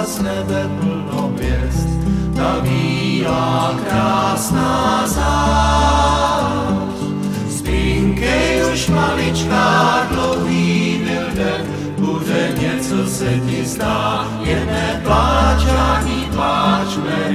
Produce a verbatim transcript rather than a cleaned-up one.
z nebe plno hvězd, ta bílá krásná zář. Spinkej už maličká, dlouhý byl den, bude něco se ti zdá, jen neplán.